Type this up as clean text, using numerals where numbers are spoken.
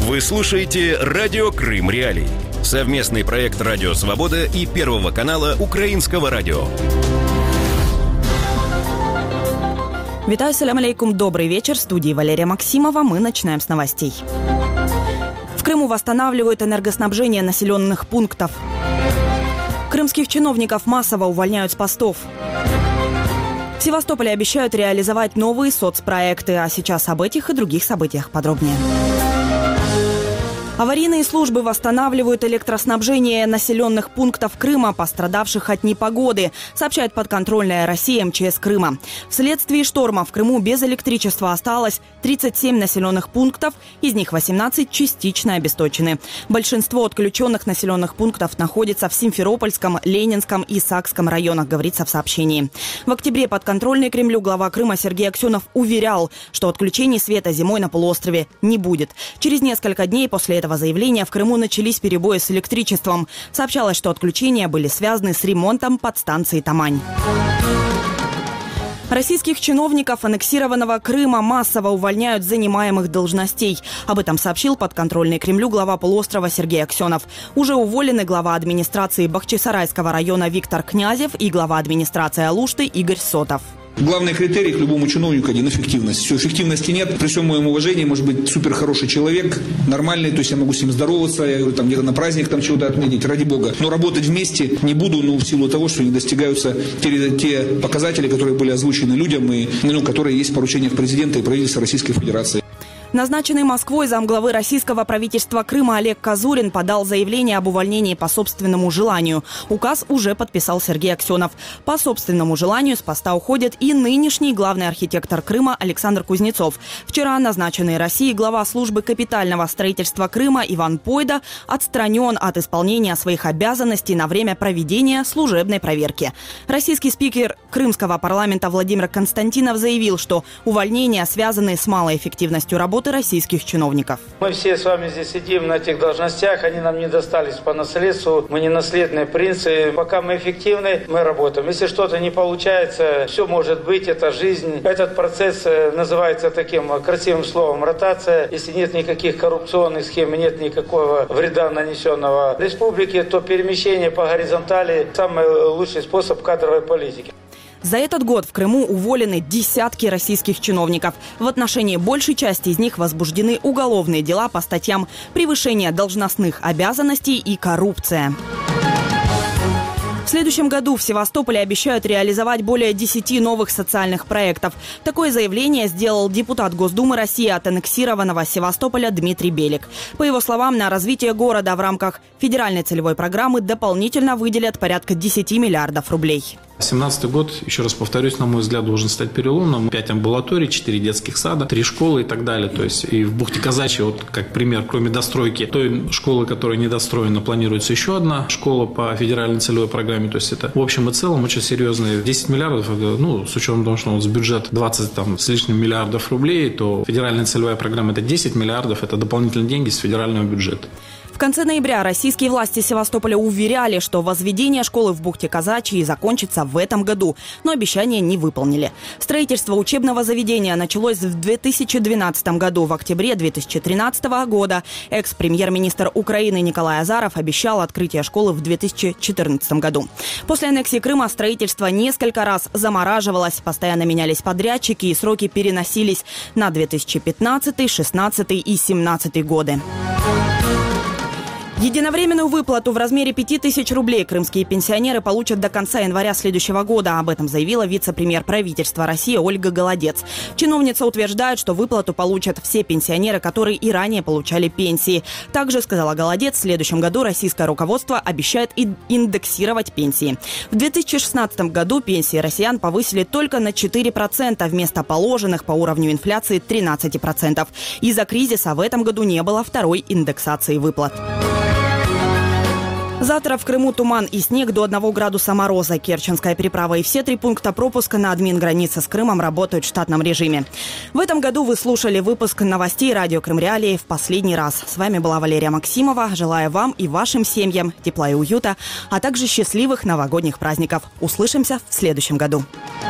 Вы слушаете «Радио Крым Реалии». Совместный проект «Радио Свобода» и Первого канала Украинского радио. Витаю, салям алейкум, добрый вечер. В студии Валерия Максимова. Мы начинаем с новостей. В Крыму восстанавливают энергоснабжение населенных пунктов. Крымских чиновников массово увольняют с постов. В Севастополе обещают реализовать новые соцпроекты. А сейчас об этих и других событиях подробнее. Аварийные службы восстанавливают электроснабжение населенных пунктов Крыма, пострадавших от непогоды, сообщает подконтрольная России МЧС Крыма. Вследствие шторма в Крыму без электричества осталось 37 населенных пунктов, из них 18 частично обесточены. Большинство отключенных населенных пунктов находится в Симферопольском, Ленинском и Сакском районах, говорится в сообщении. В октябре подконтрольный Кремлю глава Крыма Сергей Аксенов уверял, что отключений света зимой на полуострове не будет. Через несколько дней после этого заявления в Крыму начались перебои с электричеством. Сообщалось, что отключения были связаны с ремонтом подстанции Тамань. Российских чиновников аннексированного Крыма массово увольняют с занимаемых должностей. Об этом сообщил подконтрольный Кремлю глава полуострова Сергей Аксенов. Уже уволены глава администрации Бахчисарайского района Виктор Князев и глава администрации Алушты Игорь Сотов. Главный критерий к любому чиновнику один – эффективность. Все, эффективности нет. При всем моем уважении, может быть, супер хороший человек, нормальный, то есть я могу с ним здороваться, я говорю, там где-то на праздник там чего-то отметить, ради бога. Но работать вместе не буду, в силу того, что не достигаются те показатели, которые были озвучены людям и которые есть в поручениях президента и правительства Российской Федерации. Назначенный Москвой замглавы российского правительства Крыма Олег Казурин подал заявление об увольнении по собственному желанию. Указ уже подписал Сергей Аксенов. По собственному желанию с поста уходит и нынешний главный архитектор Крыма Александр Кузнецов. Вчера назначенный Россией глава службы капитального строительства Крыма Иван Пойда отстранен от исполнения своих обязанностей на время проведения служебной проверки. Российский спикер Крымского парламента Владимир Константинов заявил, что увольнения связаны с малой эффективностью работы российских чиновников. Мы все с вами здесь сидим на этих должностях, они нам не достались по наследству, мы не наследные принцы. Пока мы эффективны, мы работаем. Если что-то не получается, все может быть, это жизнь. Этот процесс называется таким красивым словом ротация. Если нет никаких коррупционных схем, нет никакого вреда, нанесенного республике, то перемещение по горизонтали – самый лучший способ кадровой политики. За этот год в Крыму уволены десятки российских чиновников. В отношении большей части из них возбуждены уголовные дела по статьям «Превышение должностных обязанностей» и «Коррупция». В следующем году в Севастополе обещают реализовать более 10 новых социальных проектов. Такое заявление сделал депутат Госдумы России от аннексированного Севастополя Дмитрий Белик. По его словам, на развитие города в рамках федеральной целевой программы дополнительно выделят порядка 10 миллиардов рублей. 2017 год, еще раз повторюсь, на мой взгляд, должен стать переломным. 5 амбулаторий, 4 детских сада, 3 школы и так далее. То есть и в бухте Казачьей, вот как пример, кроме достройки той школы, которая недостроена, планируется еще одна школа по федеральной целевой программе. То есть это в общем и целом очень серьезные 10 миллиардов, с учетом того, что у нас бюджет 20 с лишним миллиардов рублей, то федеральная целевая программа – это 10 миллиардов, это дополнительные деньги с федерального бюджета. В конце ноября российские власти Севастополя уверяли, что возведение школы в бухте Казачьей закончится в этом году, но обещания не выполнили. Строительство учебного заведения началось в 2012 году. В октябре 2013 года экс-премьер-министр Украины Николай Азаров обещал открытие школы в 2014 году. После аннексии Крыма строительство несколько раз замораживалось, постоянно менялись подрядчики и сроки переносились на 2015, 2016 и 2017 годы. Единовременную выплату в размере 5000 рублей крымские пенсионеры получат до конца января следующего года. Об этом заявила вице-премьер правительства России Ольга Голодец. Чиновница утверждает, что выплату получат все пенсионеры, которые и ранее получали пенсии. Также, сказала Голодец, в следующем году российское руководство обещает индексировать пенсии. В 2016 году пенсии россиян повысили только на 4% вместо положенных по уровню инфляции 13%. Из-за кризиса в этом году не было второй индексации выплат. Завтра в Крыму туман и снег до 1 градуса мороза. Керченская переправа и все 3 пункта пропуска на админ-границе с Крымом работают в штатном режиме. В этом году вы слушали выпуск новостей «Радио Крым Реалии» в последний раз. С вами была Валерия Максимова. Желаю вам и вашим семьям тепла и уюта, а также счастливых новогодних праздников. Услышимся в следующем году.